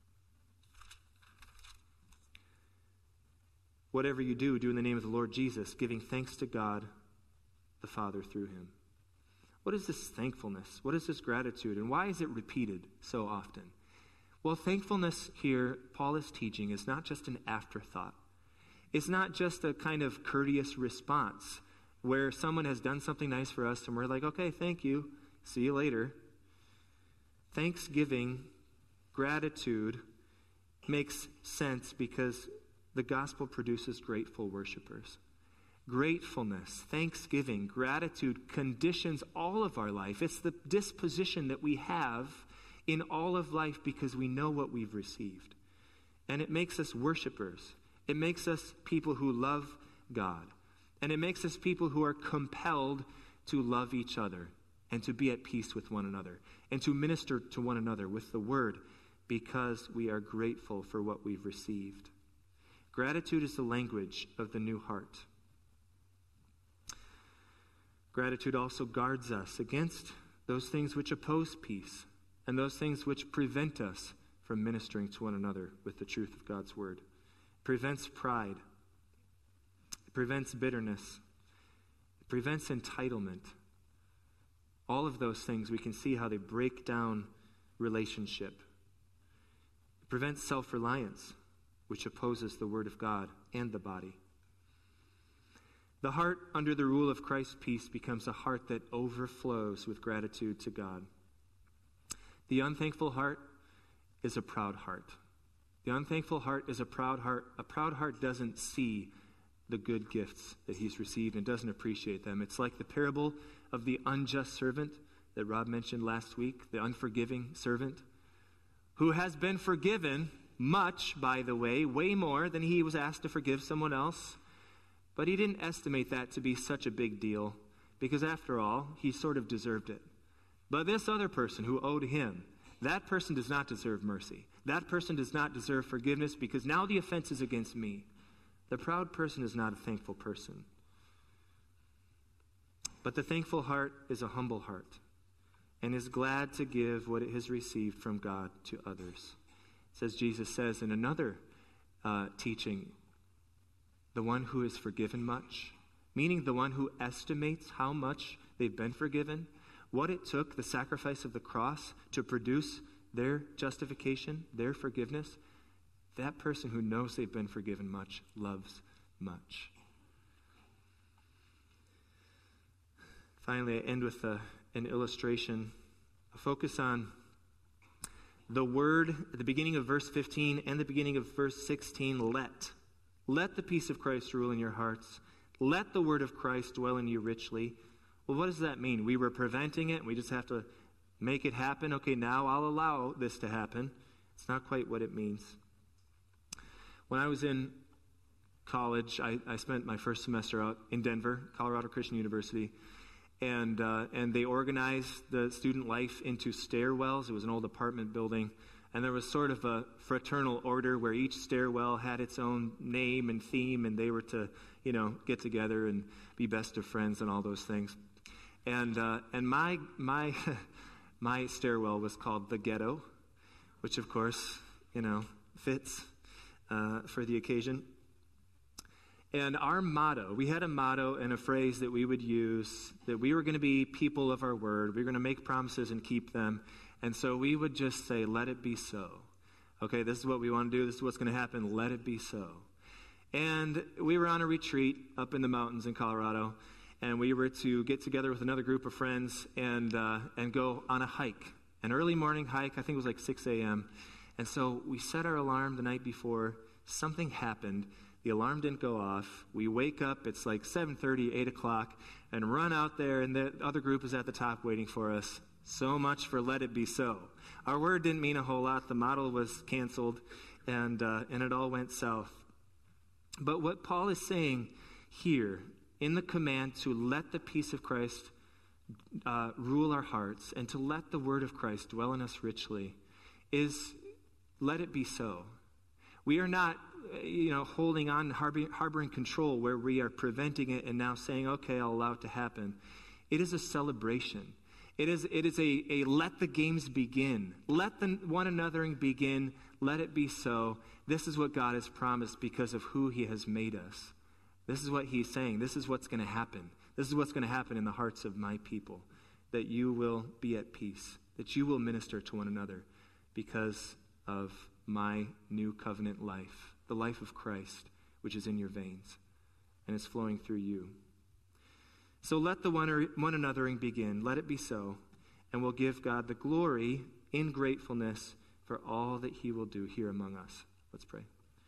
A: whatever you do, do in the name of the Lord Jesus, giving thanks to God the Father through him. What is this thankfulness? What is this gratitude? And why is it repeated so often? Well, thankfulness here, Paul is teaching, is not just an afterthought. It's not just a kind of courteous response where someone has done something nice for us and we're like, okay, thank you, see you later. Thanksgiving, gratitude makes sense because the gospel produces grateful worshipers. Gratefulness, thanksgiving, gratitude conditions all of our life. It's the disposition that we have in all of life because we know what we've received. And it makes us worshipers. It makes us people who love God. And it makes us people who are compelled to love each other and to be at peace with one another and to minister to one another with the word because we are grateful for what we've received. Gratitude is the language of the new heart. Gratitude also guards us against those things which oppose peace and those things which prevent us from ministering to one another with the truth of God's word. It prevents pride. It prevents bitterness. It prevents entitlement. All of those things, we can see how they break down relationship. It prevents self-reliance, which opposes the word of God and the body. The heart under the rule of Christ's peace becomes a heart that overflows with gratitude to God. The unthankful heart is a proud heart. The unthankful heart is a proud heart. A proud heart doesn't see the good gifts that he's received and doesn't appreciate them. It's like the parable of the unjust servant that Rob mentioned last week, the unforgiving servant, who has been forgiven much, by the way, way more than he was asked to forgive someone else. But he didn't estimate that to be such a big deal because after all, he sort of deserved it. But this other person who owed him, that person does not deserve mercy. That person does not deserve forgiveness because now the offense is against me. The proud person is not a thankful person. But the thankful heart is a humble heart. and is glad to give what it has received from God to others. It says, Jesus says in another teaching, the one who is forgiven much, meaning the one who estimates how much they've been forgiven, what it took, the sacrifice of the cross, to produce their justification, their forgiveness, that person who knows they've been forgiven much loves much. Finally, I end with an illustration, a focus on the word at the beginning of verse 15 and the beginning of verse 16, let. Let the peace of Christ rule in your hearts. Let the word of Christ dwell in you richly. Well, what does that mean? We were preventing it, and we just have to make it happen. Okay, now I'll allow this to happen. It's not quite what it means. When I was in college, I spent my first semester out in Denver, Colorado Christian University, and they organized the student life into stairwells. It was an old apartment building, and there was sort of a fraternal order where each stairwell had its own name and theme, and they were to, get together and be best of friends and all those things. And my my stairwell was called the Ghetto, which of course, fits for the occasion. And our motto, we had a motto and a phrase that we would use, that we were going to be people of our word. We were going to make promises and keep them. And so we would just say, let it be so. Okay, this is what we want to do. This is what's going to happen. Let it be so. And we were on a retreat up in the mountains in Colorado. And we were to get together with another group of friends and go on a hike. An early morning hike, I think it was like 6 a.m. And so we set our alarm the night before. Something happened. The alarm didn't go off. We wake up, it's like 7:30, 8 o'clock, and run out there, and the other group is at the top waiting for us. So much for let it be so. Our word didn't mean a whole lot. The model was canceled, and it all went south. But what Paul is saying here, in the command to let the peace of Christ rule our hearts, and to let the word of Christ dwell in us richly, is let it be so. We are not holding on, harboring control where we are preventing it and now saying, okay, I'll allow it to happen. It is a celebration. It is a let the games begin. Let the one anothering begin. Let it be so. This is what God has promised because of who he has made us. This is what he's saying. This is what's going to happen. This is what's going to happen in the hearts of my people. That you will be at peace. That you will minister to one another because of my new covenant life. The life of Christ, which is in your veins and is flowing through you. So let the one anothering begin. Let it be so. And we'll give God the glory in gratefulness for all that he will do here among us. Let's pray.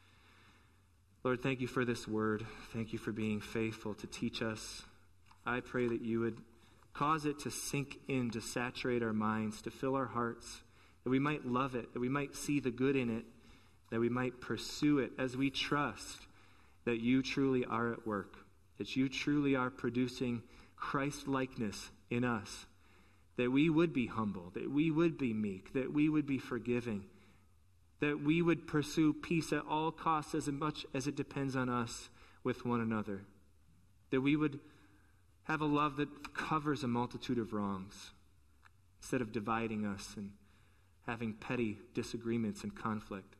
A: Lord, thank you for this word. Thank you for being faithful to teach us. I pray that you would cause it to sink in, to saturate our minds, to fill our hearts, that we might love it, that we might see the good in it, that we might pursue it as we trust that you truly are at work, that you truly are producing Christ-likeness in us, that we would be humble, that we would be meek, that we would be forgiving, that we would pursue peace at all costs as much as it depends on us with one another, that we would have a love that covers a multitude of wrongs instead of dividing us and having petty disagreements and conflict.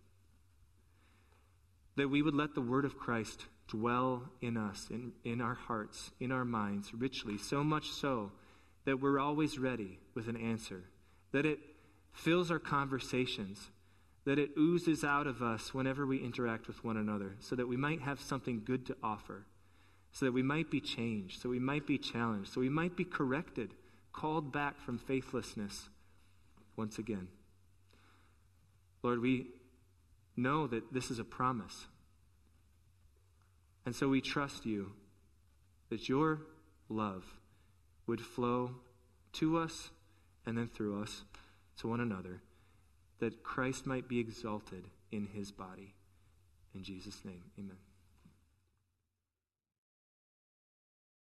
A: That we would let the word of Christ dwell in us, in our hearts, in our minds, richly, so much so that we're always ready with an answer. That it fills our conversations, that it oozes out of us whenever we interact with one another, so that we might have something good to offer, so that we might be changed, so we might be challenged, so we might be corrected, called back from faithlessness once again. Lord, we know that this is a promise. And so we trust you that your love would flow to us and then through us to one another, that Christ might be exalted in his body. In Jesus' name, amen.